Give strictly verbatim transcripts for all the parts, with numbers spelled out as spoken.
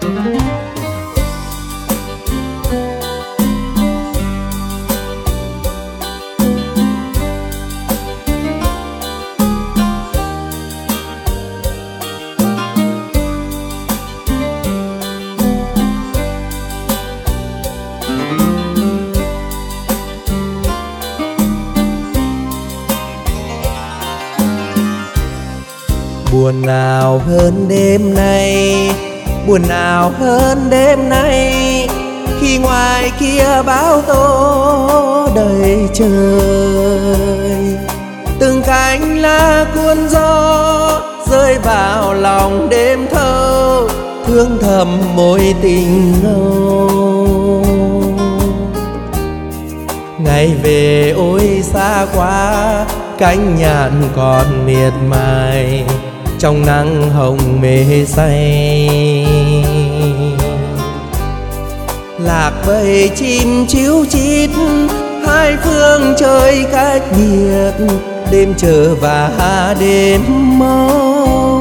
Buồn nào hơn đêm nay, buồn nào hơn đêm nay, khi ngoài kia bão tố đầy trời. Từng cánh lá cuốn gió rơi vào lòng đêm thâu, thương thầm mối tình ngâu. Ngày về ôi xa quá, cánh nhạn còn miệt mài trong nắng hồng mê say. Lạc bầy chim chíu chít hai phương trời cách biệt, đêm chờ và đêm mong.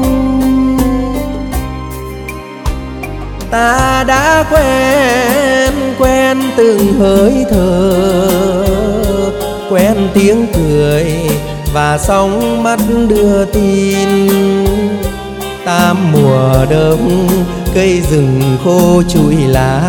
Ta đã quen quen từng hơi thở, quen tiếng cười và sóng mắt đưa tin. Tám mùa đông cây rừng khô trụi lá,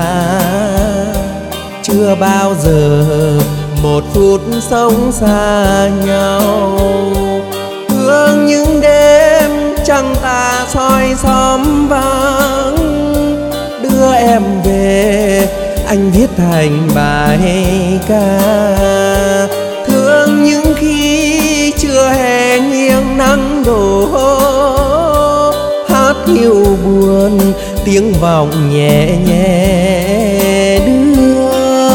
chưa bao giờ một phút sống xa nhau. Thương những đêm trăng ta soi xóm vắng, đưa em về anh viết thành bài ca. Thương những khi chưa hè nghiêng nắng đổ, hát hiu buồn tiếng vọng nhẹ nhẹ đưa.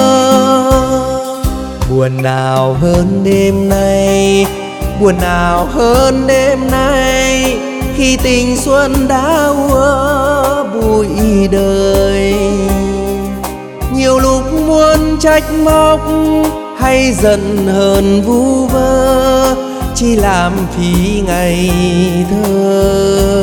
Buồn nào hơn đêm nay, buồn nào hơn đêm nay, khi tình xuân đã úa bụi đời. Nhiều lúc muốn trách móc hay giận hờn vu vơ, chỉ làm phí ngày thơ.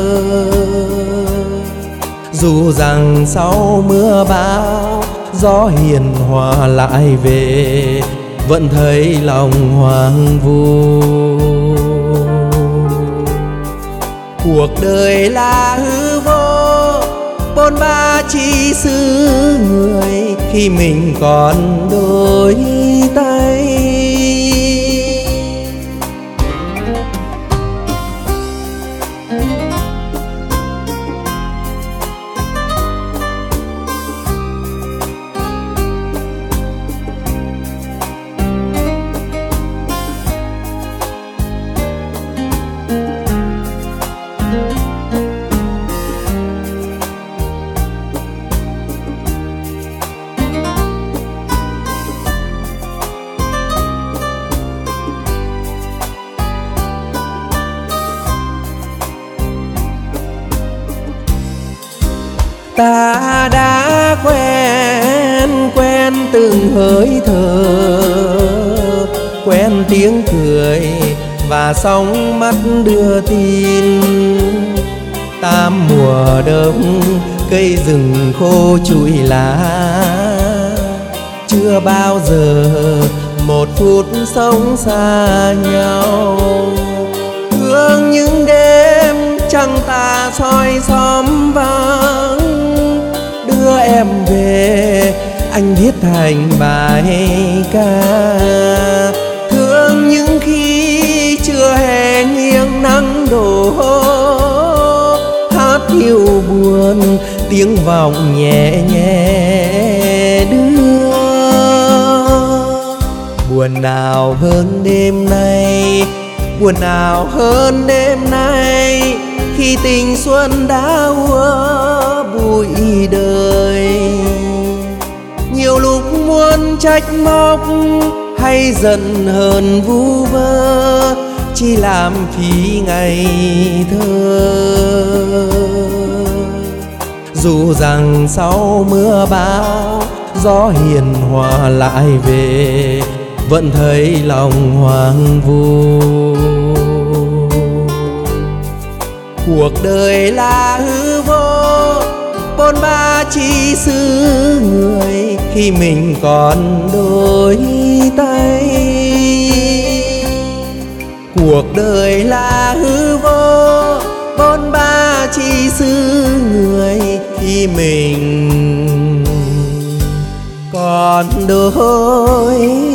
Dù rằng sau mưa bão gió hiền hòa lại về, vẫn thấy lòng hoang vu. Cuộc đời là hư vô, bôn ba chỉ xứ người, khi mình còn đôi tay. Ta đã quen quen từng hơi thở, quen tiếng cười và sóng mắt đưa tin. Tám mùa đông cây rừng khô trụi lá, chưa bao giờ một phút sống xa nhau. Thương những đêm trăng ta soi xóm vắng, đưa em về anh viết thành bài ca. Thương những khi chưa hè nghiêng nắng đổ, hát hiu buồn tiếng vọng nhẹ nhẹ đưa. Buồn nào hơn đêm nay, buồn nào hơn đêm nay, khi tình xuân đã úa bụi đời. Nhiều lúc muốn trách móc hay giận hờn vu vơ, chỉ làm phí ngày thơ. Dù rằng sau mưa bão gió hiền hòa lại về, vẫn thấy lòng hoang vu. Cuộc đời là hư vô, bôn ba chỉ xứ người khi mình còn đôi tay. Cuộc đời là hư vô, bôn ba chỉ xứ người khi mình còn đôi